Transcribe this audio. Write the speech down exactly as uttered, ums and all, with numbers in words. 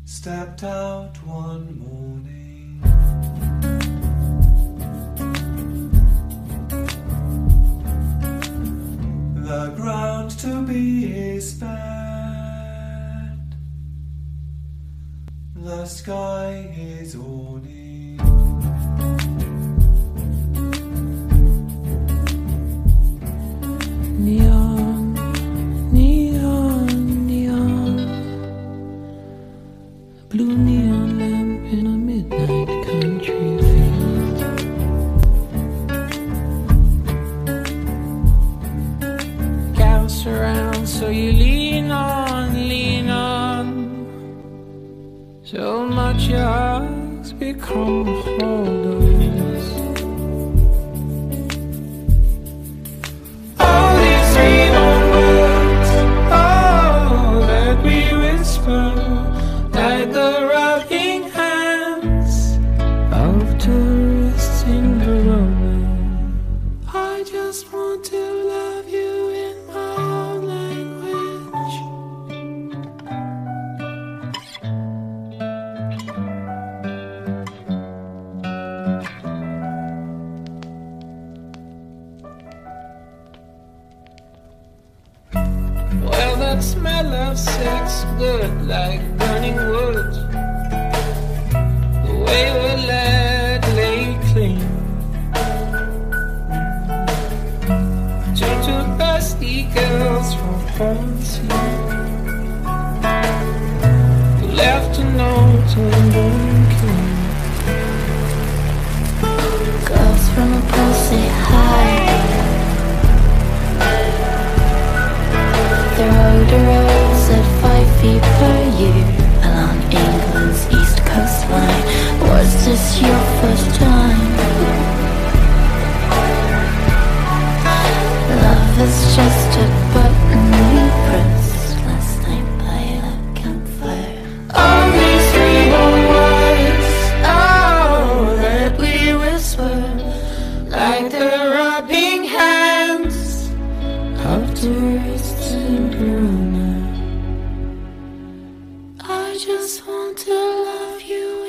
stepped out one morning. The ground to be is spared, the sky is awning. Neon, neon, neon, a blue neon lamp in a midnight country field. Gas around, so you lean on, lean on. So much your hugs become holders. All these dream words, oh, that we whisper, like the rubbing hands of tourists in Verona. I just want to love you in my own language. Well, that smell of sex good like burning wood. The way we let lay clean to two thirsty girls from Ponty who left a note on the king. Girls from a pool say hi. They rode the roads at five feet per year along England's east coastline. Was this your first time? Love is just a button we pressed last night by the campfire. All these freedom words, oh, that we whisper, like the rubbing hands Of tourists in Verona. I just want to love you